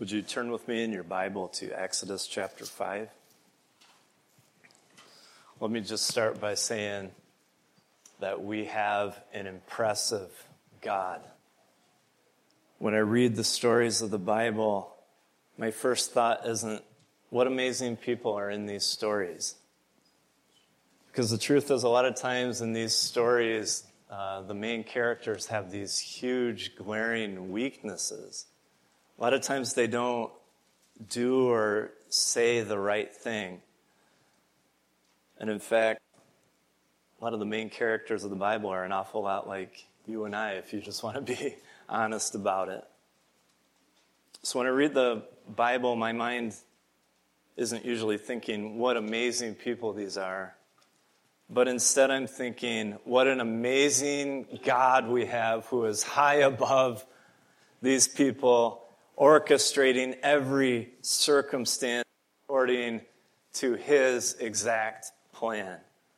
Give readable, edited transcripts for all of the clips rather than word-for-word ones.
Would you turn with me in your Bible to Exodus chapter 5? Let me just start by saying that we have an impressive God. When I read the stories of the Bible, my first thought isn't, what amazing people are in these stories? Because the truth is, a lot of times in these stories, the main characters have these huge, glaring weaknesses. A lot of times they don't do or say the right thing. And in fact, a lot of the main characters of the Bible are an awful lot like you and I, if you just want to be honest about it. So when I read the Bible, my mind isn't usually thinking, what amazing people these are. But instead I'm thinking, what an amazing God we have who is high above these people, orchestrating every circumstance according to his exact plan.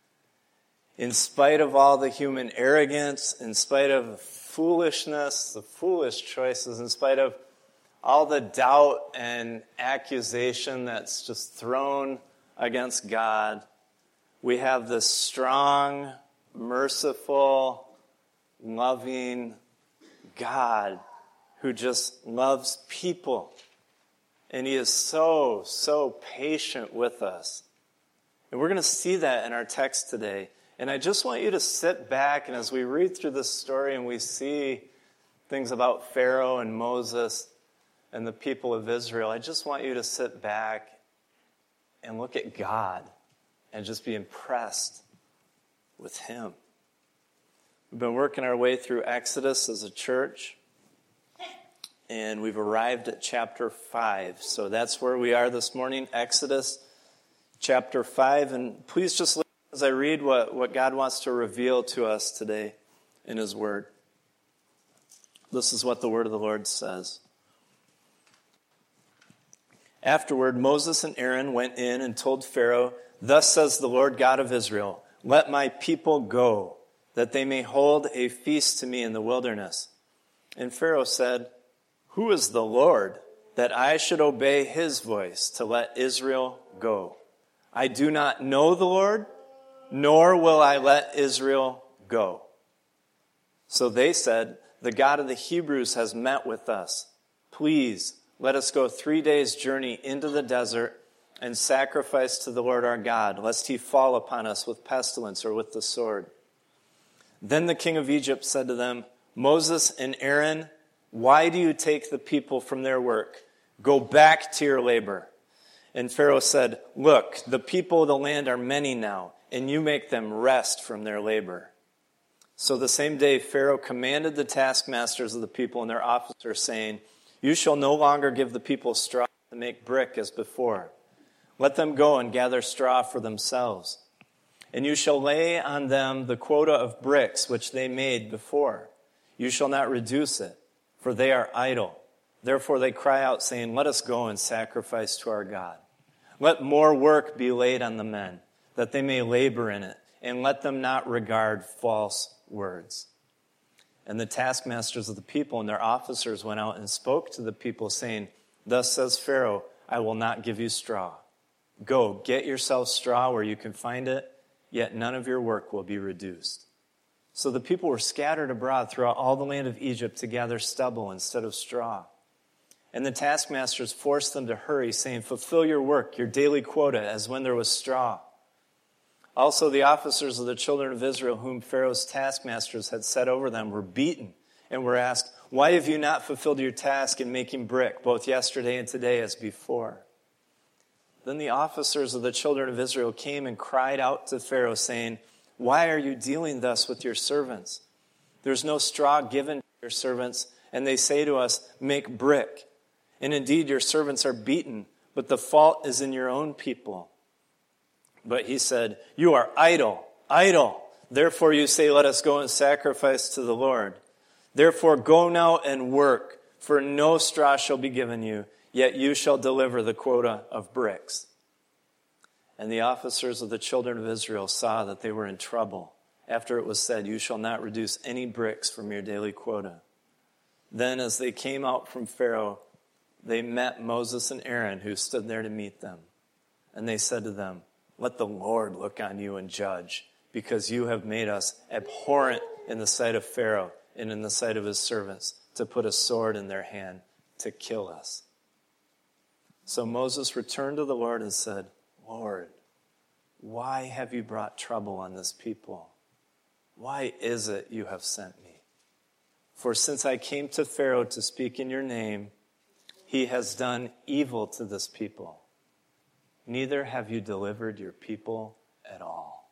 In spite of all the human arrogance, in spite of the foolishness, the foolish choices, in spite of all the doubt and accusation that's just thrown against God, we have this strong, merciful, loving God who just loves people. And he is so patient with us. And we're going to see that in our text today. And I just want you to sit back, and as we read through this story and we see things about Pharaoh and Moses and the people of Israel, I just want you to sit back and look at God and just be impressed with him. We've been working our way through Exodus as a church, and we've arrived at chapter 5. So that's where we are this morning, Exodus chapter 5. And please just listen as I read what God wants to reveal to us today in his word. This is what the word of the Lord says. Afterward, Moses and Aaron went in and told Pharaoh, "Thus says the Lord God of Israel, let my people go, that they may hold a feast to me in the wilderness." And Pharaoh said, "Who is the Lord, that I should obey his voice to let Israel go? I do not know the Lord, nor will I let Israel go." So they said, "The God of the Hebrews has met with us. Please, let us go 3 days' journey into the desert and sacrifice to the Lord our God, lest he fall upon us with pestilence or with the sword." Then the king of Egypt said to them, "Moses and Aaron, why do you take the people from their work? Go back to your labor." And Pharaoh said, "Look, the people of the land are many now, and you make them rest from their labor." So the same day Pharaoh commanded the taskmasters of the people and their officers, saying, "You shall no longer give the people straw to make brick as before. Let them go and gather straw for themselves. And you shall lay on them the quota of bricks which they made before. You shall not reduce it, for they are idle. Therefore they cry out, saying, 'Let us go and sacrifice to our God.' Let more work be laid on the men, that they may labor in it, and let them not regard false words." And the taskmasters of the people and their officers went out and spoke to the people, saying, "Thus says Pharaoh, I will not give you straw. Go, get yourselves straw where you can find it, yet none of your work will be reduced." So the people were scattered abroad throughout all the land of Egypt to gather stubble instead of straw. And the taskmasters forced them to hurry, saying, "Fulfill your work, your daily quota, as when there was straw." Also the officers of the children of Israel, whom Pharaoh's taskmasters had set over them, were beaten and were asked, "Why have you not fulfilled your task in making brick, both yesterday and today as before?" Then the officers of the children of Israel came and cried out to Pharaoh, saying, "Why are you dealing thus with your servants? There's no straw given to your servants, and they say to us, 'Make brick.' And indeed your servants are beaten, but the fault is in your own people." But he said, "You are idle, idle. Therefore you say, 'Let us go and sacrifice to the Lord.' Therefore go now and work, for no straw shall be given you, yet you shall deliver the quota of bricks." And the officers of the children of Israel saw that they were in trouble, after it was said, "You shall not reduce any bricks from your daily quota." Then as they came out from Pharaoh, they met Moses and Aaron, who stood there to meet them. And they said to them, "Let the Lord look on you and judge, because you have made us abhorrent in the sight of Pharaoh and in the sight of his servants, to put a sword in their hand to kill us." So Moses returned to the Lord and said, "Lord, why have you brought trouble on this people? Why is it you have sent me? For since I came to Pharaoh to speak in your name, he has done evil to this people. Neither have you delivered your people at all."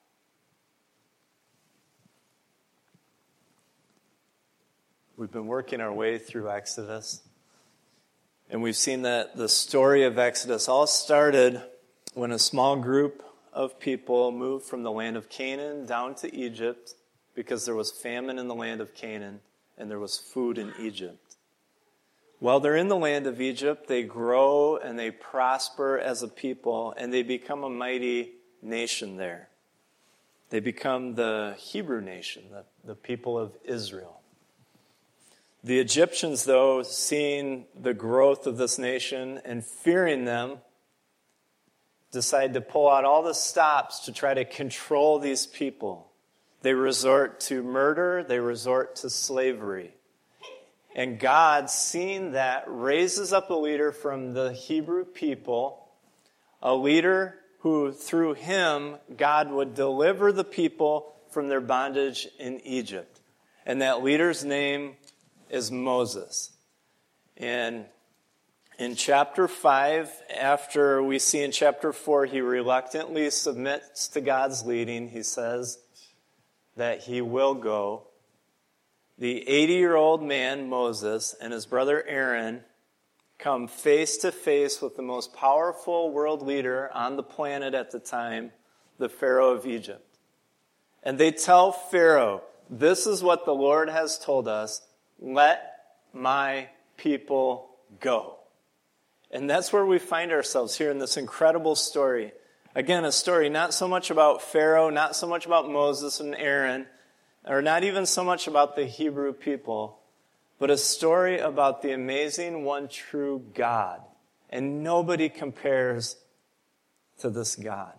We've been working our way through Exodus, and we've seen that the story of Exodus all started when a small group of people moved from the land of Canaan down to Egypt because there was famine in the land of Canaan and there was food in Egypt. While they're in the land of Egypt, they grow and they prosper as a people, and they become a mighty nation there. They become the Hebrew nation, the people of Israel. The Egyptians, though, seeing the growth of this nation and fearing them, decide to pull out all the stops to try to control these people. They resort to murder, they resort to slavery. And God, seeing that, raises up a leader from the Hebrew people, a leader who, through him, God would deliver the people from their bondage in Egypt. And that leader's name is Moses. And in chapter 5, after we see in chapter 4, he reluctantly submits to God's leading. He says that he will go. The 80-year-old man, Moses, and his brother Aaron come face to face with the most powerful world leader on the planet at the time, the Pharaoh of Egypt. And they tell Pharaoh, "This is what the Lord has told us. Let my people go." And that's where we find ourselves here in this incredible story. Again, a story not so much about Pharaoh, not so much about Moses and Aaron, or not even so much about the Hebrew people, but a story about the amazing one true God. And nobody compares to this God.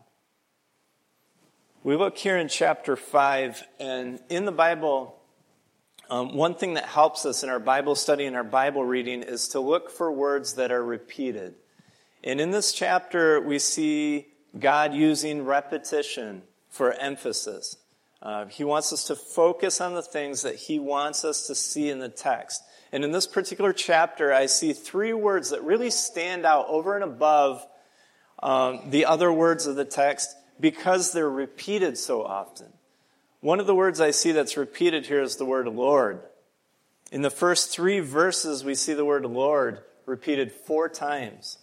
We look here in chapter 5, and in the Bible, one thing that helps us in our Bible study and our Bible reading is to look for words that are repeated. And in this chapter, we see God using repetition for emphasis. He wants us to focus on the things that he wants us to see in the text. And in this particular chapter, I see 3 words that really stand out over and above the other words of the text because they're repeated so often. One of the words I see that's repeated here is the word Lord. In the first 3 verses, we see the word Lord repeated 4 times.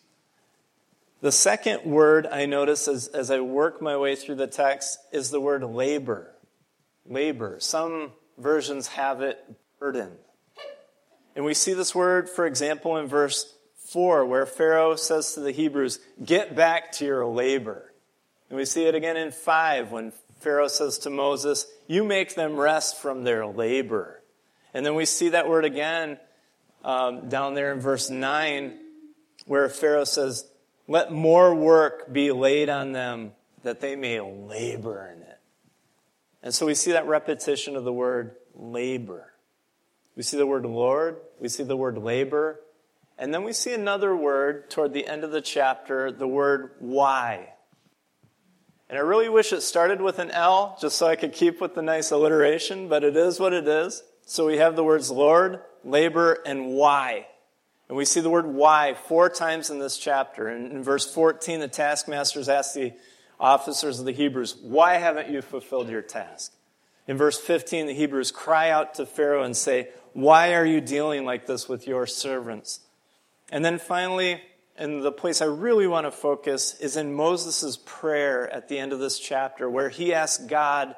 The second word I notice as I work my way through the text is the word labor. Labor. Some versions have it burden. And we see this word, for example, in verse 4, where Pharaoh says to the Hebrews, "Get back to your labor." And we see it again in 5, when Pharaoh says to Moses, "You make them rest from their labor." And then we see that word again down there in verse 9, where Pharaoh says, "Let more work be laid on them, that they may labor in it." And so we see that repetition of the word labor. We see the word Lord, we see the word labor, and then we see another word toward the end of the chapter, the word why. And I really wish it started with an L, just so I could keep with the nice alliteration, but it is what it is. So we have the words Lord, labor, and why. And we see the word why 4 times in this chapter. And in verse 14, the taskmasters ask the officers of the Hebrews, "Why haven't you fulfilled your task?" In verse 15, the Hebrews cry out to Pharaoh and say, "Why are you dealing like this with your servants?" And then finally, and the place I really want to focus is in Moses' prayer at the end of this chapter, where he asks God,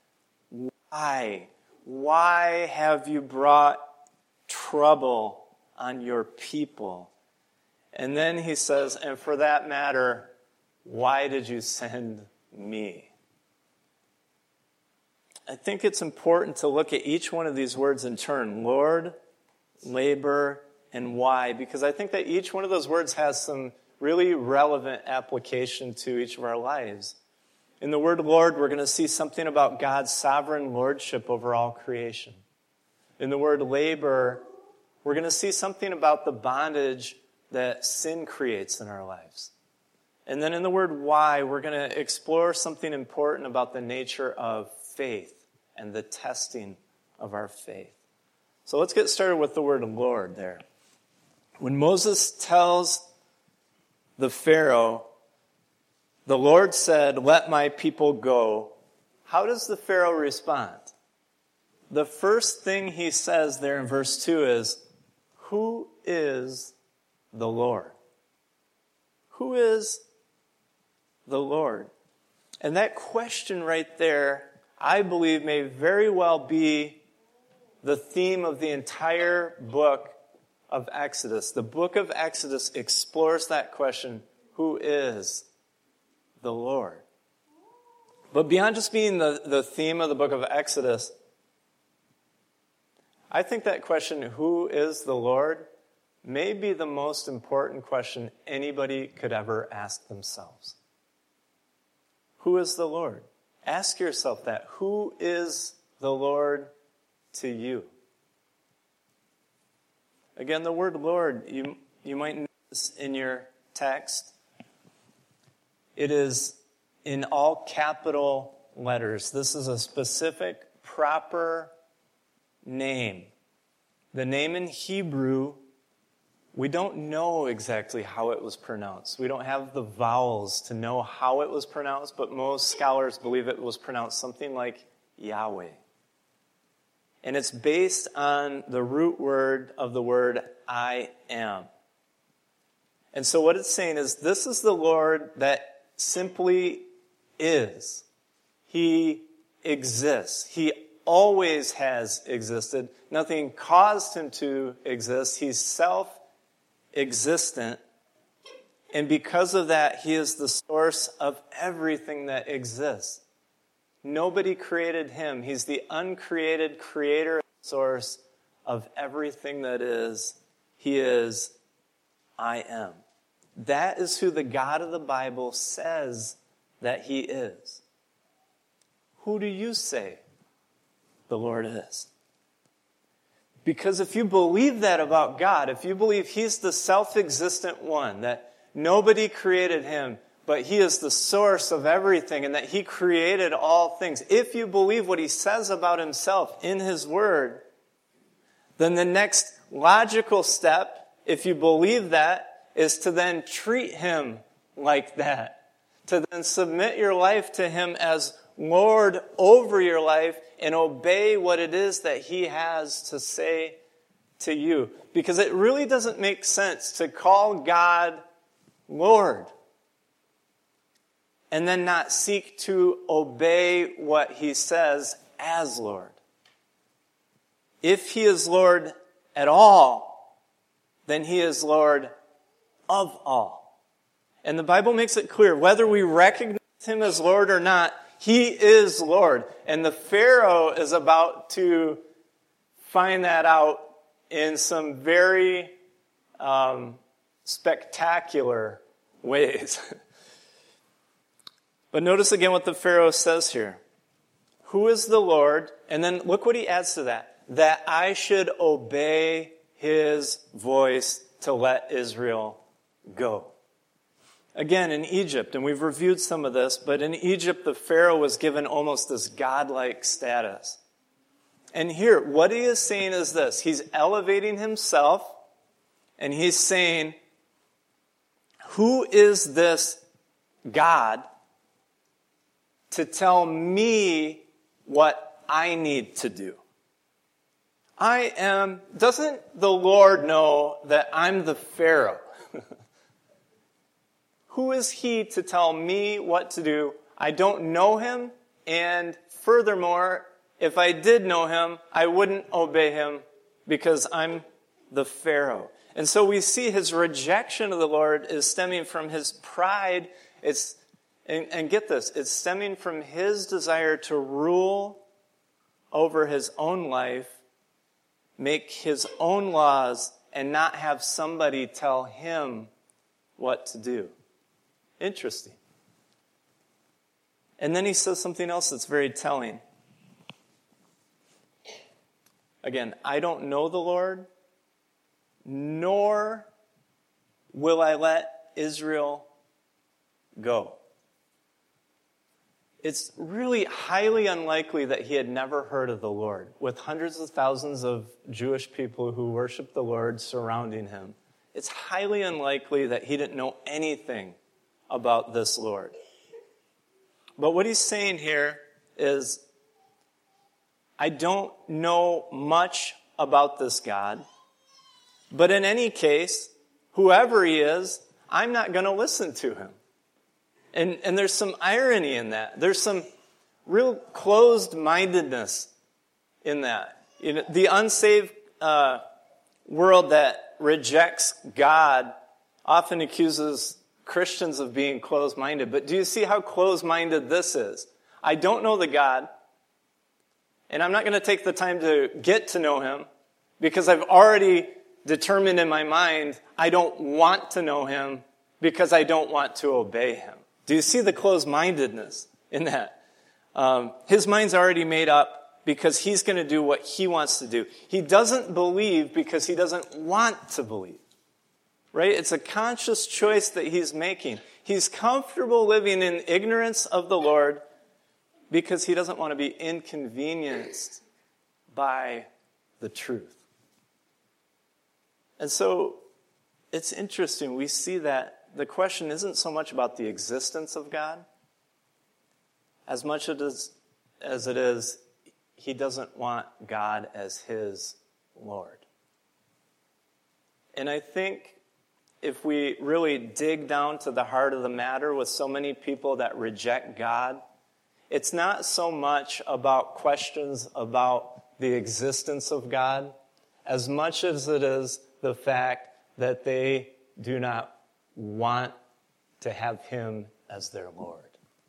"Why? Why have you brought trouble on your people?" And then he says, "And for that matter, why did you send me?" I think it's important to look at each one of these words in turn, Lord, labor, and why, because I think that each one of those words has some really relevant application to each of our lives. In the word Lord, we're going to see something about God's sovereign lordship over all creation. In the word labor, we're going to see something about the bondage that sin creates in our lives. And then in the word why, we're going to explore something important about the nature of faith and the testing of our faith. So let's get started with the word Lord there. When Moses tells the Pharaoh, the Lord said, "Let my people go," how does the Pharaoh respond? The first thing he says there in verse 2 is, "Who is the Lord?" Who is the Lord? And that question right there, I believe, may very well be the theme of the entire book of Exodus. The book of Exodus explores that question, who is the Lord? But beyond just being the theme of the book of Exodus, I think that question, who is the Lord, may be the most important question anybody could ever ask themselves. Who is the Lord? Ask yourself that. Who is the Lord to you? Again, the word Lord, you might notice in your text, it is in all capital letters. This is a specific, proper name. The name in Hebrew, we don't know exactly how it was pronounced. We don't have the vowels to know how it was pronounced, but most scholars believe it was pronounced something like Yahweh. And it's based on the root word of the word I am. And so what it's saying is, this is the Lord that simply is. He exists. He always has existed. Nothing caused him to exist. He's self-existent. And because of that, he is the source of everything that exists. Nobody created him. He's the uncreated creator and source of everything that is. He is I am. That is who the God of the Bible says that he is. Who do you say the Lord is? Because if you believe that about God, if you believe he's the self-existent one, that nobody created him, but he is the source of everything and that he created all things, if you believe what he says about himself in his word, then the next logical step, if you believe that, is to then treat him like that. To then submit your life to him as Lord over your life and obey what it is that he has to say to you. Because it really doesn't make sense to call God Lord and then not seek to obey what he says as Lord. If he is Lord at all, then he is Lord of all. And the Bible makes it clear, whether we recognize him as Lord or not, he is Lord. And the Pharaoh is about to find that out in some very spectacular ways. But notice again what the Pharaoh says here. Who is the Lord? And then look what he adds to that. That I should obey his voice to let Israel go. Again, in Egypt, and we've reviewed some of this, but in Egypt, the Pharaoh was given almost this godlike status. And here, what he is saying is this. He's elevating himself, and he's saying, who is this God to tell me what I need to do? Doesn't the Lord know that I'm the Pharaoh? Who is he to tell me what to do? I don't know him, and furthermore, if I did know him, I wouldn't obey him because I'm the Pharaoh. And so we see his rejection of the Lord is stemming from his pride. And get this, it's stemming from his desire to rule over his own life, make his own laws, and not have somebody tell him what to do. Interesting. And then he says something else that's very telling. Again, I don't know the Lord, nor will I let Israel go. It's really highly unlikely that he had never heard of the Lord, with hundreds of thousands of Jewish people who worship the Lord surrounding him. It's highly unlikely that he didn't know anything about this Lord. But what he's saying here is, I don't know much about this God, but in any case, whoever he is, I'm not going to listen to him. And there's some irony in that. There's some real closed-mindedness in that. You know, the unsaved world that rejects God often accuses Christians of being closed-minded. But do you see how closed-minded this is? I don't know the God, and I'm not going to take the time to get to know him because I've already determined in my mind I don't want to know him because I don't want to obey him. Do you see the closed-mindedness in that? His mind's already made up because he's going to do what he wants to do. He doesn't believe because he doesn't want to believe. Right? It's a conscious choice that he's making. He's comfortable living in ignorance of the Lord because he doesn't want to be inconvenienced by the truth. And so it's interesting. We see that the question isn't so much about the existence of God as much as it is he doesn't want God as his Lord. And I think if we really dig down to the heart of the matter with so many people that reject God, it's not so much about questions about the existence of God as much as it is the fact that they do not want to have him as their Lord.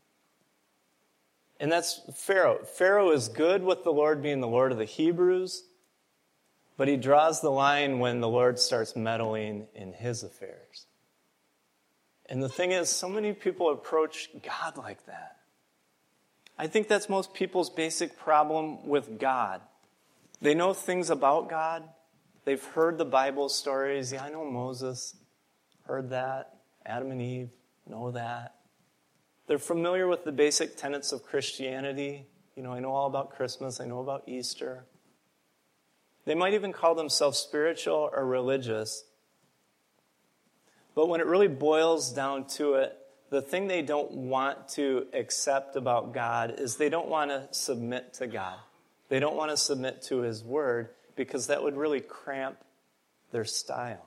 And that's Pharaoh. Pharaoh is good with the Lord being the Lord of the Hebrews, but he draws the line when the Lord starts meddling in his affairs. And the thing is, so many people approach God like that. I think that's most people's basic problem with God. They know things about God. They've heard the Bible stories. Yeah, I know Moses. Heard that. Adam and Eve know that. They're familiar with the basic tenets of Christianity. You know, I know all about Christmas. I know about Easter. They might even call themselves spiritual or religious. But when it really boils down to it, the thing they don't want to accept about God is they don't want to submit to God. They don't want to submit to his word because that would really cramp their style.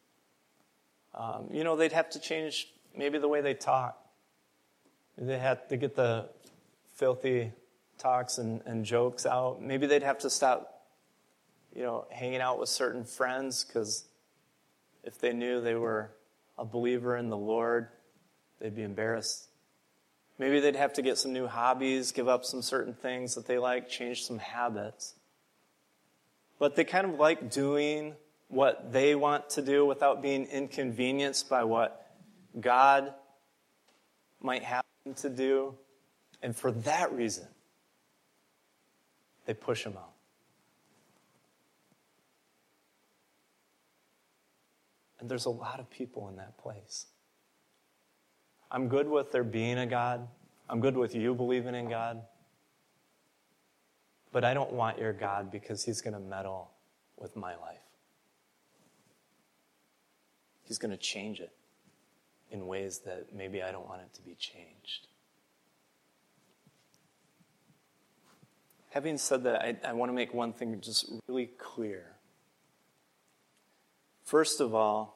They'd have to change maybe the way they talk. They have to get the filthy talks and jokes out. Maybe they'd have to stop, hanging out with certain friends because if they knew they were a believer in the Lord, they'd be embarrassed. Maybe they'd have to get some new hobbies, give up some certain things that they like, change some habits. But they kind of like doing what they want to do without being inconvenienced by what God might have them to do. And for that reason, they push him out. And there's a lot of people in that place. I'm good with there being a God. I'm good with you believing in God. But I don't want your God because he's going to meddle with my life. He's going to change it in ways that maybe I don't want it to be changed. Having said that, I want to make one thing just really clear. First of all,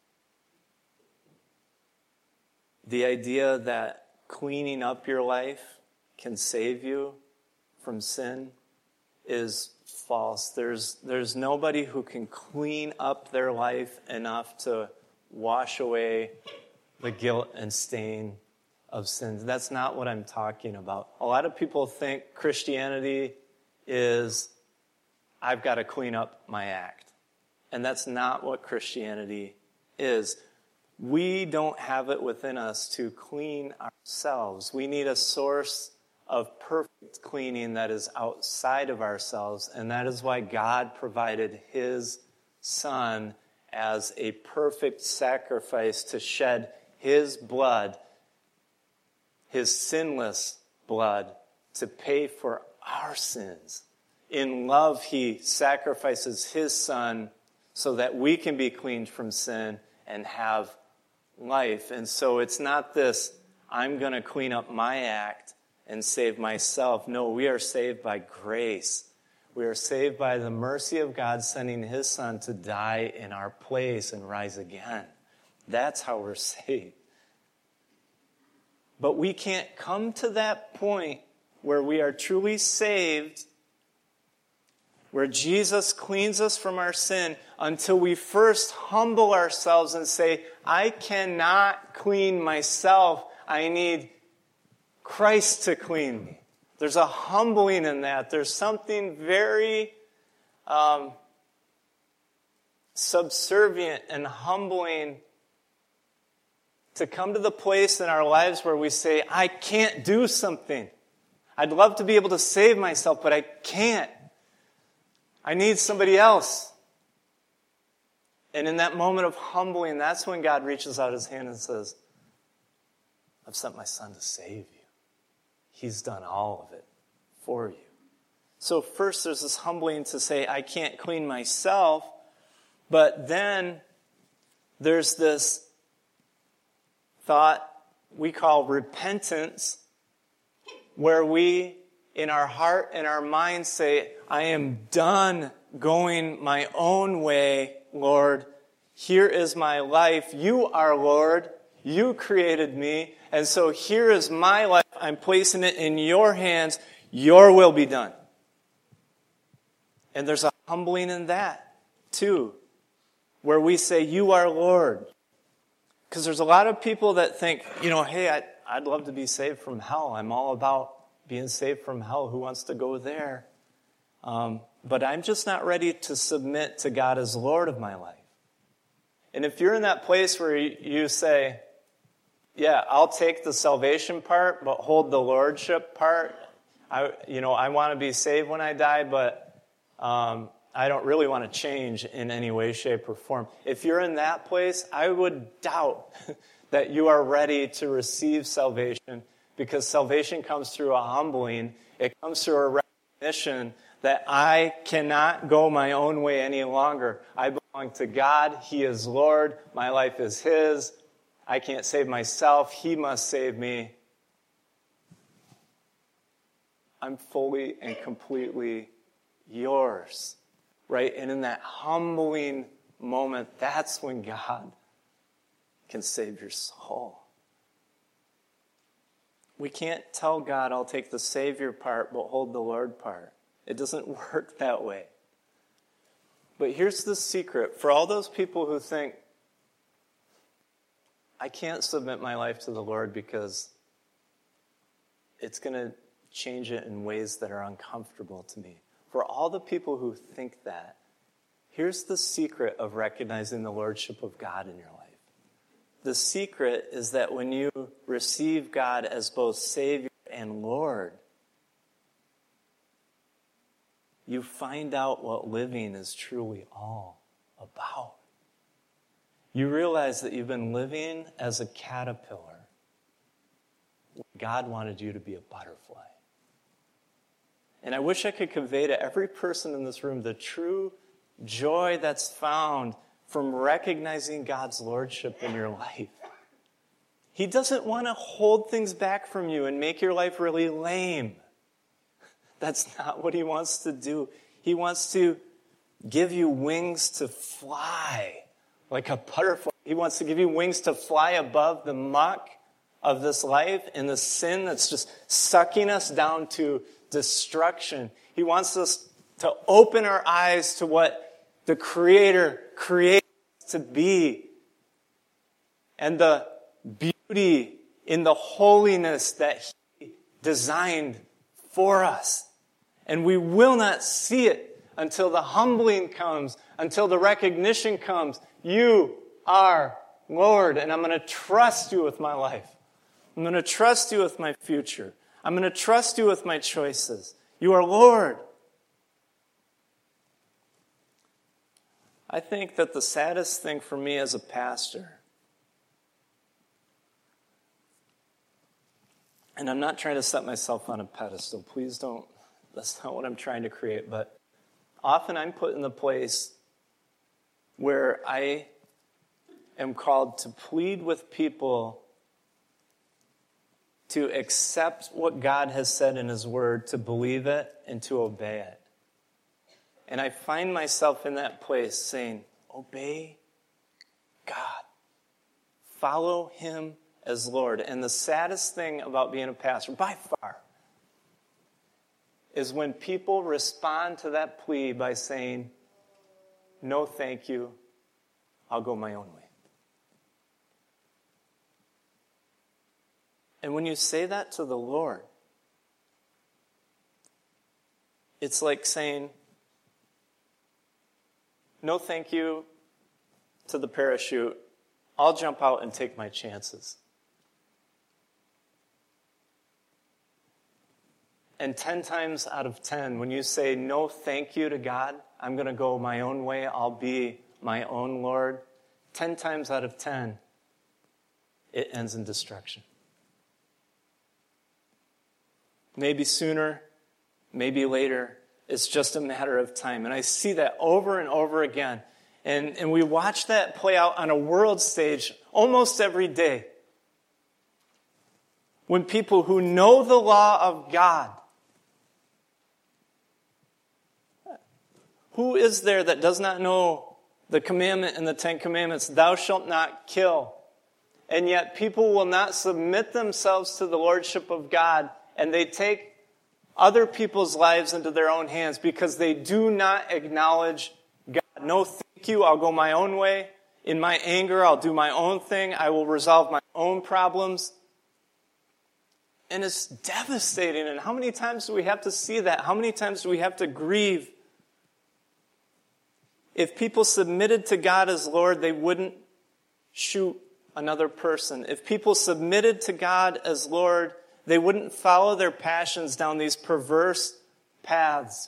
the idea that cleaning up your life can save you from sin is false. There's nobody who can clean up their life enough to wash away the guilt and stain of sins. That's not what I'm talking about. A lot of people think Christianity is, I've got to clean up my act. And that's not what Christianity is. We don't have it within us to clean ourselves. We need a source of perfect cleaning that is outside of ourselves, and that is why God provided his Son as a perfect sacrifice to shed his blood, his sinless blood, to pay for our sins. In love, he sacrifices his Son so that we can be cleaned from sin and have life. And so it's not this, I'm going to clean up my act and save myself. No, we are saved by grace. We are saved by the mercy of God sending his Son to die in our place and rise again. That's how we're saved. But we can't come to that point where we are truly saved, where Jesus cleans us from our sin, until we first humble ourselves and say, I cannot clean myself. I need Christ to clean me. There's a humbling in that. There's something very subservient and humbling to come to the place in our lives where we say, I can't do something. I'd love to be able to save myself, but I can't. I need somebody else. And in that moment of humbling, that's when God reaches out his hand and says, I've sent my Son to save you. He's done all of it for you. So first there's this humbling to say, I can't clean myself. But then there's this thought we call repentance, where we, in our heart and our mind, say, I am done going my own way, Lord. Here is my life. You are Lord. You created me. And so here is my life. I'm placing it in your hands. Your will be done. And there's a humbling in that, too, where we say, you are Lord. Because there's a lot of people that think, hey, I'd love to be saved from hell. I'm all about being saved from hell. Who wants to go there? But I'm just not ready to submit to God as Lord of my life. And if you're in that place where you say, yeah, I'll take the salvation part, but hold the lordship part. I want to be saved when I die, but I don't really want to change in any way, shape, or form. If you're in that place, I would doubt that you are ready to receive salvation, because salvation comes through a humbling. It comes through a recognition that I cannot go my own way any longer. I belong to God. He is Lord. My life is his. I can't save myself. He must save me. I'm fully and completely yours. Right? And in that humbling moment, that's when God can save your soul. We can't tell God, I'll take the Savior part, but hold the Lord part. It doesn't work that way. But here's the secret. For all those people who think, I can't submit my life to the Lord because it's going to change it in ways that are uncomfortable to me. For all the people who think that, here's the secret of recognizing the lordship of God in your life. The secret is that when you receive God as both Savior and Lord, you find out what living is truly all about. You realize that you've been living as a caterpillar. God wanted you to be a butterfly. And I wish I could convey to every person in this room the true joy that's found from recognizing God's lordship in your life. He doesn't want to hold things back from you and make your life really lame. That's not what he wants to do. He wants to give you wings to fly like a butterfly. He wants to give you wings to fly above the muck of this life and the sin that's just sucking us down to destruction. He wants us to open our eyes to what the Creator created us to be, and the beauty in the holiness that He designed for us. And we will not see it until the humbling comes, until the recognition comes, you are Lord, and I'm going to trust you with my life. I'm going to trust you with my future. I'm going to trust you with my choices. You are Lord. I think that the saddest thing for me as a pastor, and I'm not trying to set myself on a pedestal, please don't, that's not what I'm trying to create, but often I'm put in the place where I am called to plead with people to accept what God has said in His Word, to believe it, and to obey it. And I find myself in that place saying, obey God. Follow Him as Lord. And the saddest thing about being a pastor, by far, is when people respond to that plea by saying, no, thank you, I'll go my own way. And when you say that to the Lord, it's like saying, no thank you to the parachute. I'll jump out and take my chances. And 10 times out of 10, when you say no thank you to God, I'm going to go my own way, I'll be my own Lord, 10 times out of 10, it ends in destruction. Maybe sooner, maybe later. It's just a matter of time. And I see that over and over again. And we watch that play out on a world stage almost every day. When people who know the law of God, who is there that does not know the commandment in the 10 Commandments, thou shalt not kill? And yet people will not submit themselves to the lordship of God, and they take other people's lives into their own hands because they do not acknowledge God. No, thank you, I'll go my own way. In my anger, I'll do my own thing. I will resolve my own problems. And it's devastating. And how many times do we have to see that? How many times do we have to grieve? If people submitted to God as Lord, they wouldn't shoot another person. If people submitted to God as Lord, they wouldn't follow their passions down these perverse paths.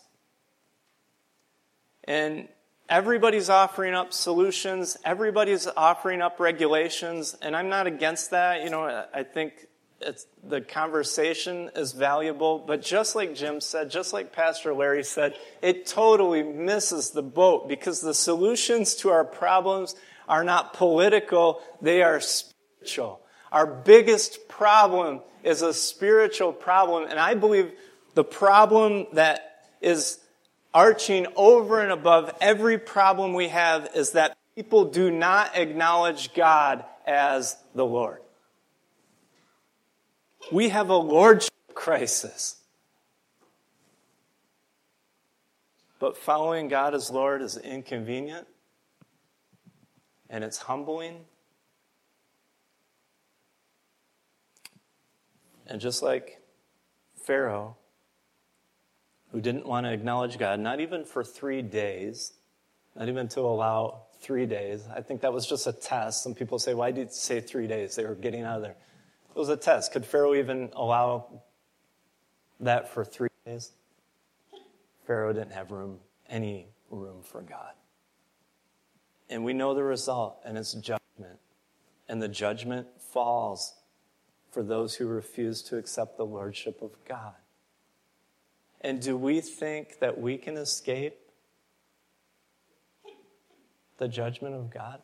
And everybody's offering up solutions. Everybody's offering up regulations. And I'm not against that. You know, I think the conversation is valuable. But just like Jim said, just like Pastor Larry said, it totally misses the boat because the solutions to our problems are not political. They are spiritual. Our biggest problem is a spiritual problem. And I believe the problem that is arching over and above every problem we have is that people do not acknowledge God as the Lord. We have a lordship crisis. But following God as Lord is inconvenient, and it's humbling. And just like Pharaoh, who didn't want to acknowledge God, not even for 3 days, not even to allow 3 days. I think that was just a test. Some people say, why did you say 3 days? They were getting out of there. It was a test. Could Pharaoh even allow that for 3 days? Pharaoh didn't have any room for God. And we know the result, and it's judgment. And the judgment falls for those who refuse to accept the lordship of God. And do we think that we can escape the judgment of God?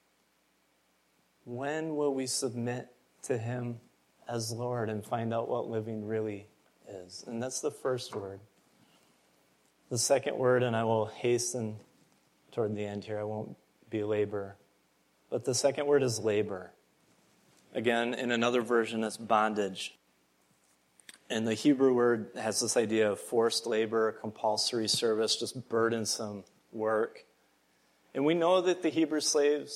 When will we submit to Him as Lord and find out what living really is? And that's the first word. The second word, and I will hasten toward the end here, I won't belabor, but the second word is labor. Again, in another version, it's bondage. And the Hebrew word has this idea of forced labor, compulsory service, just burdensome work. And we know that the Hebrews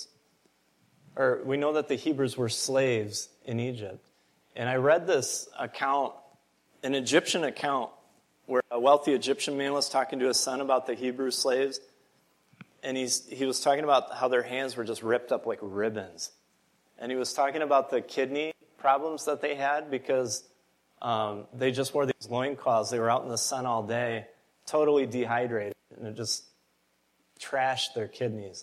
were slaves in Egypt. And I read this account, an Egyptian account, where a wealthy Egyptian man was talking to his son about the Hebrew slaves. and he was talking about how their hands were just ripped up like ribbons. And he was talking about the kidney problems that they had because they just wore these loincloths. They were out in the sun all day, totally dehydrated, and it just trashed their kidneys.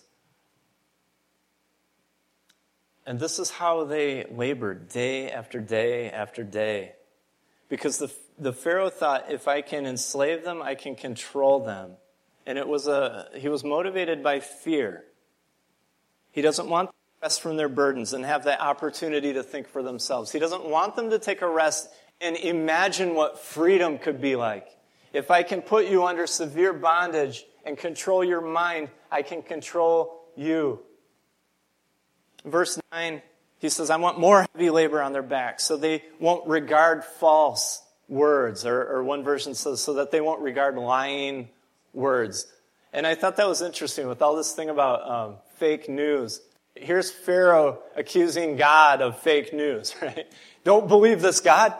And this is how they labored day after day after day. Because the Pharaoh thought, if I can enslave them, I can control them. And he was motivated by fear. He doesn't want them to rest from their burdens and have that opportunity to think for themselves. He doesn't want them to take a rest and imagine what freedom could be like. If I can put you under severe bondage and control your mind, I can control you. Verse 9, he says, I want more heavy labor on their backs so they won't regard false words. Or one version says, so that they won't regard lying words. And I thought that was interesting with all this thing about fake news. Here's Pharaoh accusing God of fake news, right? Don't believe this, God.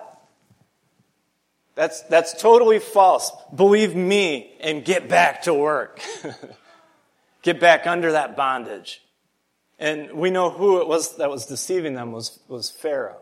That's totally false. Believe me and get back to work. Get back under that bondage. And we know who it was that was deceiving them was Pharaoh.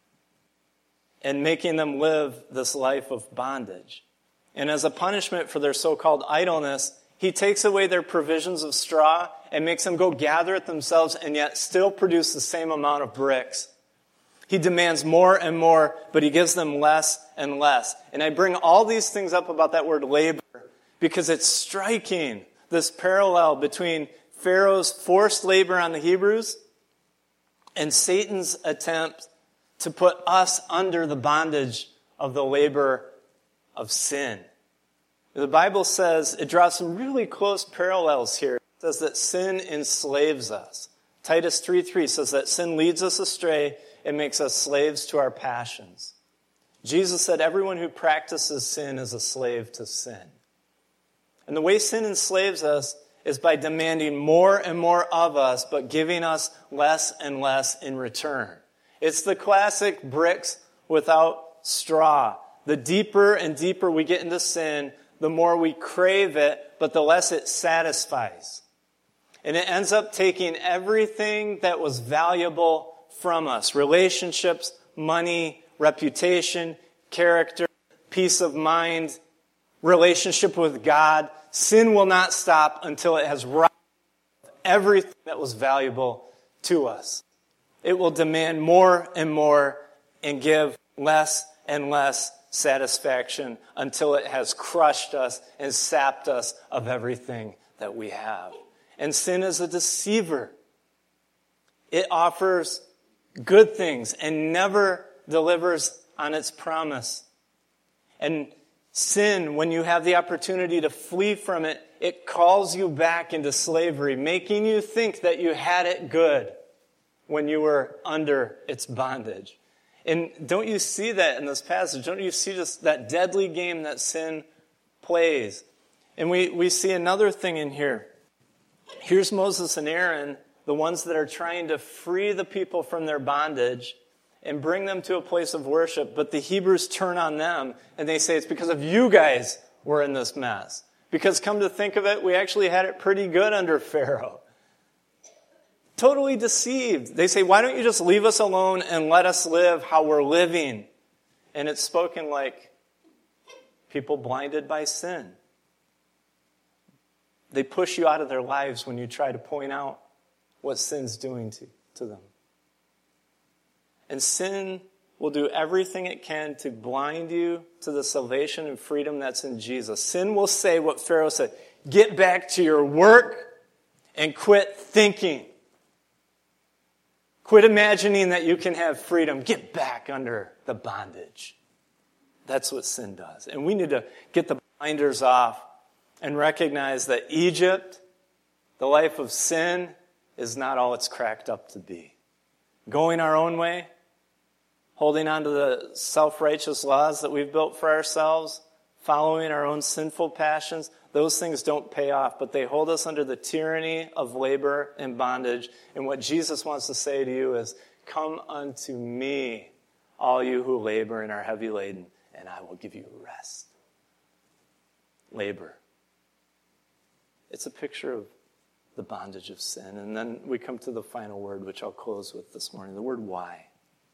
And making them live this life of bondage. And as a punishment for their so-called idleness, he takes away their provisions of straw and makes them go gather it themselves and yet still produce the same amount of bricks. He demands more and more, but he gives them less and less. And I bring all these things up about that word labor because it's striking, this parallel between Pharaoh's forced labor on the Hebrews and Satan's attempt to put us under the bondage of the labor of sin. The Bible says, it draws some really close parallels here. It says that sin enslaves us. Titus 3:3 says that sin leads us astray and makes us slaves to our passions. Jesus said everyone who practices sin is a slave to sin. And the way sin enslaves us is by demanding more and more of us, but giving us less and less in return. It's the classic bricks without straw. The deeper and deeper we get into sin, the more we crave it, but the less it satisfies. And it ends up taking everything that was valuable from us. Relationships, money, reputation, character, peace of mind, relationship with God. Sin will not stop until it has robbed everything that was valuable to us. It will demand more and more and give less and less satisfaction until it has crushed us and sapped us of everything that we have. And sin is a deceiver. It offers good things and never delivers on its promise. And sin, when you have the opportunity to flee from it, it calls you back into slavery, making you think that you had it good when you were under its bondage. And don't you see that in this passage? Don't you see just that deadly game that sin plays? And we see another thing in here. Here's Moses and Aaron, the ones that are trying to free the people from their bondage and bring them to a place of worship. But the Hebrews turn on them and they say, it's because of you guys we're in this mess. Because come to think of it, we actually had it pretty good under Pharaoh. Totally deceived. They say, why don't you just leave us alone and let us live how we're living? And it's spoken like people blinded by sin. They push you out of their lives when you try to point out what sin's doing to them. And sin will do everything it can to blind you to the salvation and freedom that's in Jesus. Sin will say what Pharaoh said, get back to your work and quit thinking. Quit imagining that you can have freedom. Get back under the bondage. That's what sin does. And we need to get the blinders off and recognize that Egypt, the life of sin, is not all it's cracked up to be. Going our own way, holding on to the self-righteous laws that we've built for ourselves, following our own sinful passions, those things don't pay off, but they hold us under the tyranny of labor and bondage. And what Jesus wants to say to you is, come unto me, all you who labor and are heavy laden, and I will give you rest. Labor. It's a picture of the bondage of sin. And then we come to the final word, which I'll close with this morning, the word why.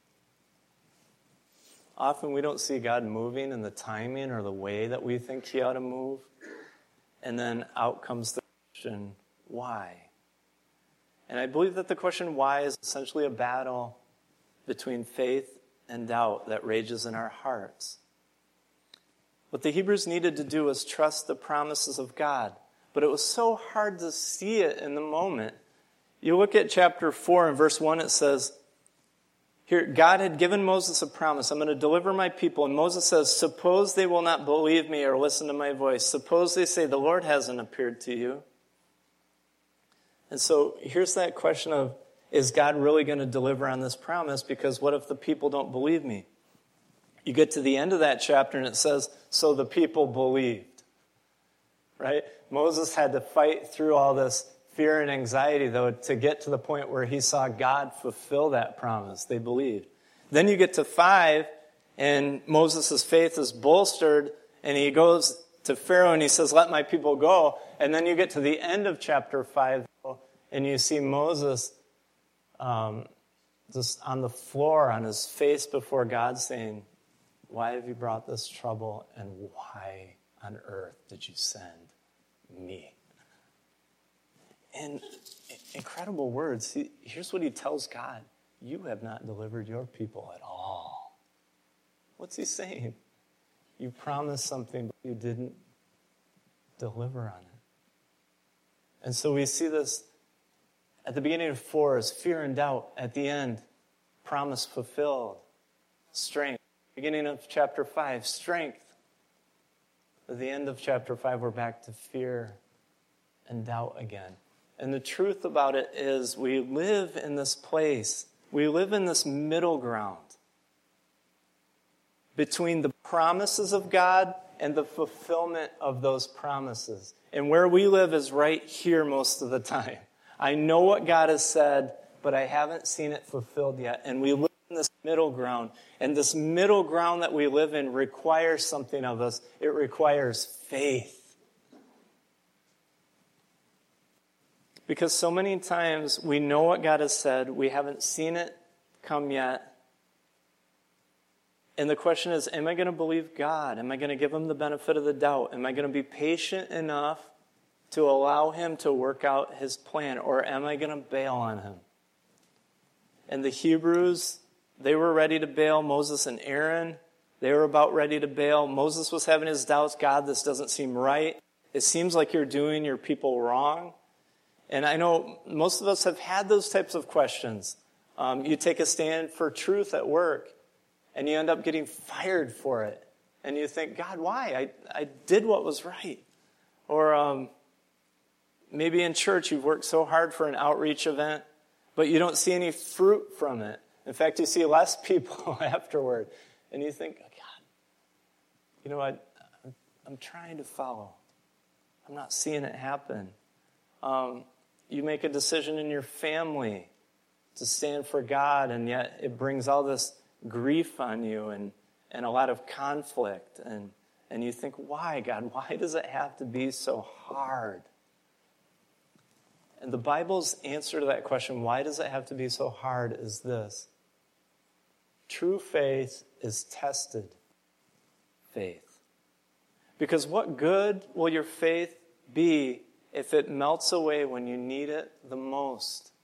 Often we don't see God moving in the timing or the way that we think he ought to move. And then out comes the question, why? And I believe that the question why is essentially a battle between faith and doubt that rages in our hearts. What the Hebrews needed to do was trust the promises of God. But it was so hard to see it in the moment. You look at chapter 4 and verse 1, it says, here, God had given Moses a promise. I'm going to deliver my people. And Moses says, suppose they will not believe me or listen to my voice. Suppose they say, the Lord hasn't appeared to you. And so here's that question of, is God really going to deliver on this promise? Because what if the people don't believe me? You get to the end of that chapter and it says, so the people believed. Right? Moses had to fight through all this fear and anxiety, though, to get to the point where he saw God fulfill that promise. They believed. Then you get to 5, and Moses' faith is bolstered, and he goes to Pharaoh and he says, let my people go. And then you get to the end of chapter 5, and you see Moses just on the floor, on his face before God, saying, why have you brought this trouble, and why on earth did you send me? And incredible words. Here's what he tells God. You have not delivered your people at all. What's he saying? You promised something, but you didn't deliver on it. And so we see this at the beginning of 4 is fear and doubt. At the end, promise fulfilled. Strength. Beginning of chapter 5, strength. At the end of chapter 5, we're back to fear and doubt again. And the truth about it is we live in this place. We live in this middle ground between the promises of God and the fulfillment of those promises. And where we live is right here most of the time. I know what God has said, but I haven't seen it fulfilled yet. And we live in this middle ground. And this middle ground that we live in requires something of us. It requires faith. Because so many times we know what God has said, we haven't seen it come yet. And the question is, am I going to believe God? Am I going to give him the benefit of the doubt? Am I going to be patient enough to allow him to work out his plan? Or am I going to bail on him? And the Hebrews, they were ready to bail. Moses and Aaron, they were about ready to bail. Moses was having his doubts. God, this doesn't seem right. It seems like you're doing your people wrong. And I know most of us have had those types of questions. You take a stand for truth at work, and you end up getting fired for it. And you think, God, why? I did what was right. Or maybe in church you've worked so hard for an outreach event, but you don't see any fruit from it. In fact, you see less people afterward. And you think, oh, God, you know what? I'm trying to follow. I'm not seeing it happen. You make a decision in your family to stand for God, and yet it brings all this grief on you and a lot of conflict. And you think, why, God? Why does it have to be so hard? And the Bible's answer to that question, why does it have to be so hard, is this. True faith is tested faith. Because what good will your faith be if it melts away when you need it the most?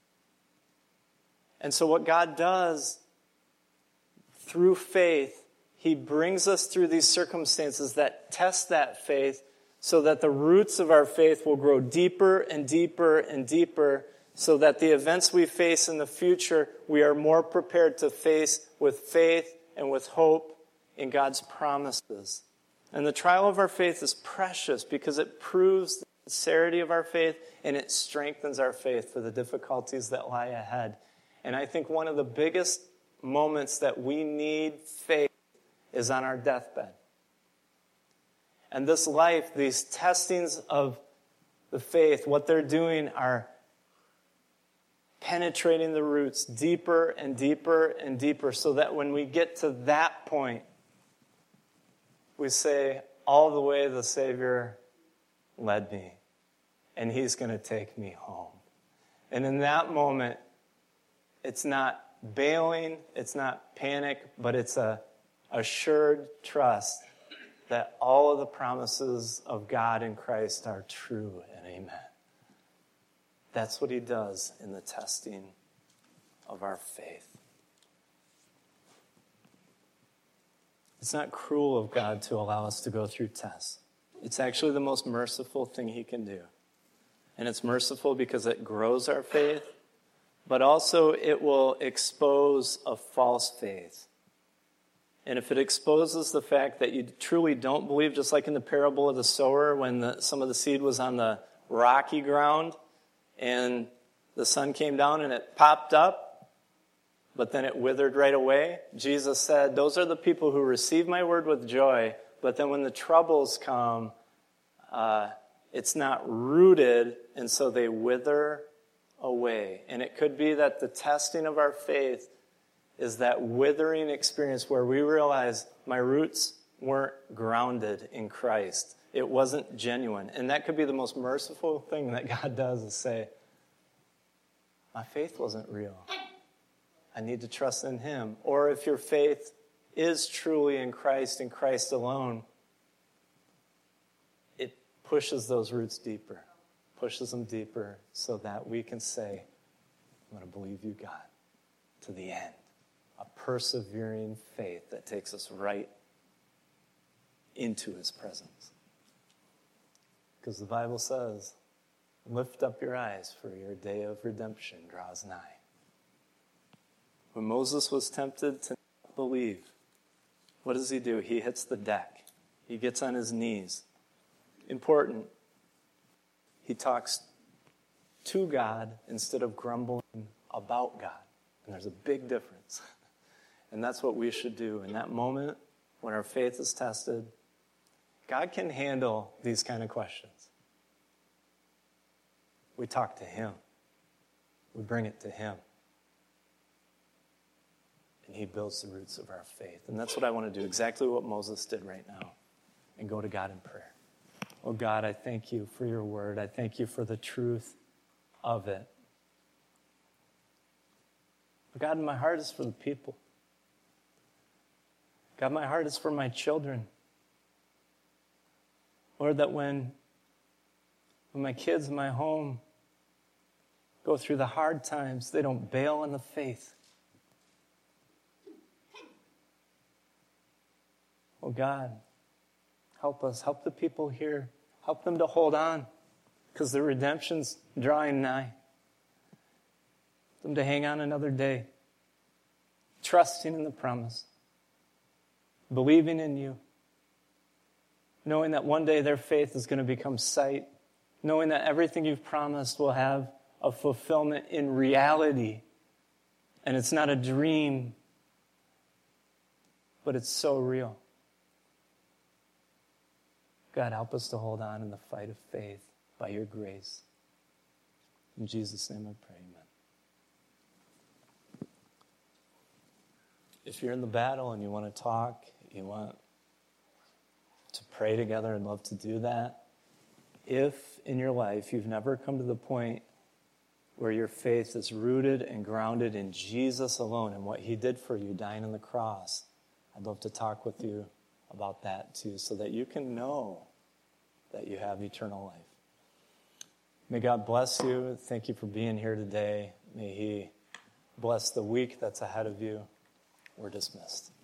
And so what God does through faith, he brings us through these circumstances that test that faith so that the roots of our faith will grow deeper and deeper and deeper, so that the events we face in the future, we are more prepared to face with faith and with hope in God's promises. And the trial of our faith is precious because it proves the sincerity of our faith, and it strengthens our faith for the difficulties that lie ahead. And I think one of the biggest moments that we need faith is on our deathbed. And this life, these testings of the faith, what they're doing are penetrating the roots deeper and deeper and deeper, so that when we get to that point, we say, all the way the Savior led me. and he's going to take me home. And in that moment, it's not bailing, it's not panic, but it's a assured trust that all of the promises of God in Christ are true and amen. That's what he does in the testing of our faith. It's not cruel of God to allow us to go through tests. It's actually the most merciful thing he can do. And it's merciful because it grows our faith, but also it will expose a false faith. And if it exposes the fact that you truly don't believe, just like in the parable of the sower, when some of the seed was on the rocky ground and the sun came down and it popped up, but then it withered right away, Jesus said, those are the people who receive my word with joy, but then when the troubles come, it's not rooted, and so they wither away. And it could be that the testing of our faith is that withering experience where we realize my roots weren't grounded in Christ. It wasn't genuine. And that could be the most merciful thing that God does, is say, my faith wasn't real. I need to trust in him. Or if your faith is truly in Christ alone, it pushes those roots deeper, pushes them deeper so that we can say, I'm going to believe you, God, to the end. A persevering faith that takes us right into his presence. Because the Bible says, lift up your eyes, for your day of redemption draws nigh. When Moses was tempted to not believe, what does he do? He hits the deck. He gets on his knees. Important. He talks to God instead of grumbling about God. And there's a big difference. And that's what we should do. In that moment, when our faith is tested, God can handle these kind of questions. We talk to him. We bring it to him. And he builds the roots of our faith. And that's what I want to do, exactly what Moses did right now, and go to God in prayer. Oh God, I thank you for your word. I thank you for the truth of it. But God, my heart is for the people. God, my heart is for my children. Lord, that when my kids in my home go through the hard times, they don't bail on the faith. Oh God, help us. Help the people here. Help them to hold on, because the redemption's drawing nigh. Help them to hang on another day, trusting in the promise, believing in you, knowing that one day their faith is going to become sight, knowing that everything you've promised will have a fulfillment in reality. And it's not a dream, but it's so real. God, help us to hold on in the fight of faith by your grace. In Jesus' name I pray, amen. If you're in the battle and you want to talk, you want to pray together, I'd love to do that. If in your life you've never come to the point where your faith is rooted and grounded in Jesus alone and what he did for you, dying on the cross, I'd love to talk with you about that too, so that you can know that you have eternal life. May God bless you. Thank you for being here today. May he bless the week that's ahead of you. We're dismissed.